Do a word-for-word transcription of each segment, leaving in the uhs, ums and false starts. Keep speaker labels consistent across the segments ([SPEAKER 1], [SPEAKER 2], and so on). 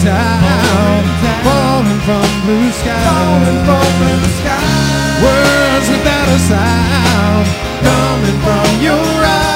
[SPEAKER 1] town, falling from blue skies. Words without a sound, coming from your eyes.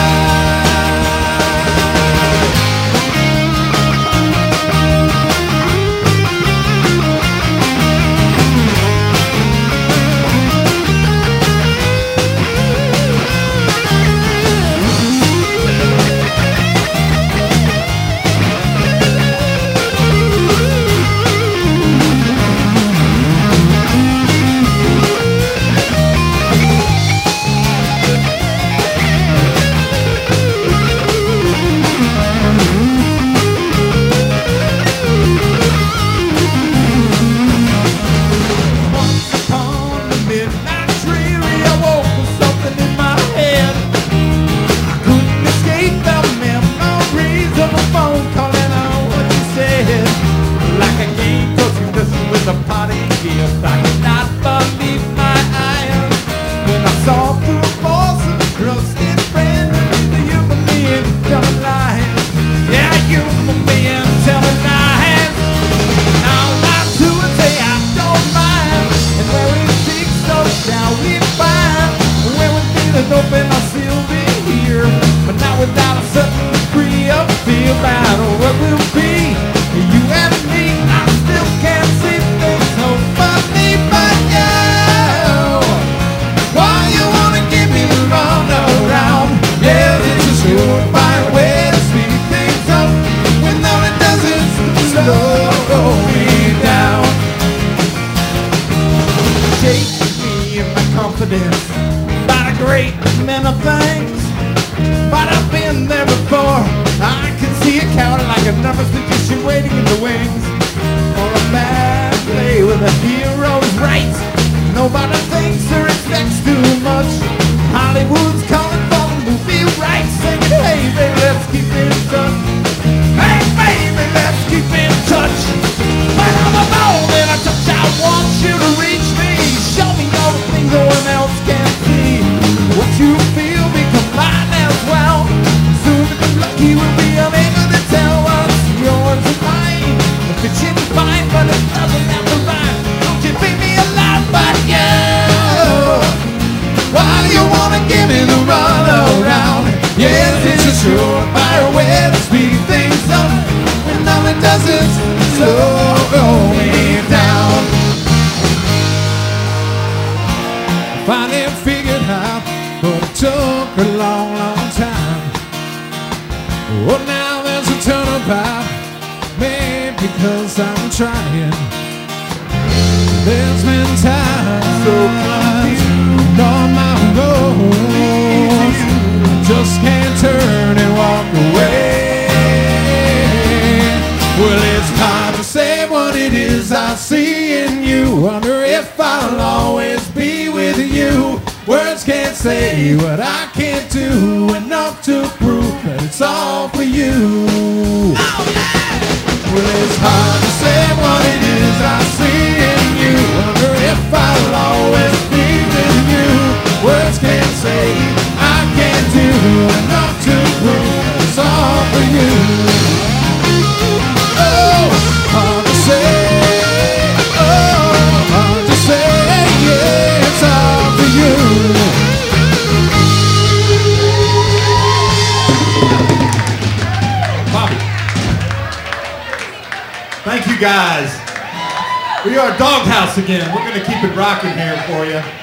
[SPEAKER 2] The party gift, I could not believe my eyes when I saw through a force of a trusted friend. The human being telling lies, yeah, human being telling lies. Now not to say I don't mind, and where we seek, so shall we find. When we feel it open, I'll still be here, but not without a certain degree of fear about what will be. You and me, I still can't see. Confidence by a great many things, but I've been there before. I can see it counting like a nervous magician waiting in the wings for a bad play with a hero's rights. Nobody thinks or expects too much. Hollywood's calling for the movie rights, singing, hey baby, let's keep in touch. Hey baby, let's keep in touch. When I'm alone in a touch, I want you to reach me. Show me all the things no one else can see. What you feel become mine as well. Soon if I'm lucky we'll be able to tell what's yours and mine. The fiction is fine, but it doesn't have to rhyme. Don't you think me alive, but yeah. Why you wanna give me the run around? Yes, it's a surefire way to speed things up. When all it does is slow me down. Finally figured out, but it took a long, long time. Well, now there's a turnabout, maybe because I'm trying. There's been times so confused on my road, just can't turn and walk away. Well, it's hard to say what it is I see in you. Wonder if I'll always be with you. Words can't say what I can't do, enough to prove that it's all for you. Oh, yeah. Well, it's hard to say what it is I see in you. Wonder if I'll always be with you. Words can't say I can't do, enough to prove that it's all for you. Oh, hard to say.
[SPEAKER 3] Thank you guys. We are Doghouse again. We're going to keep it rocking here for you.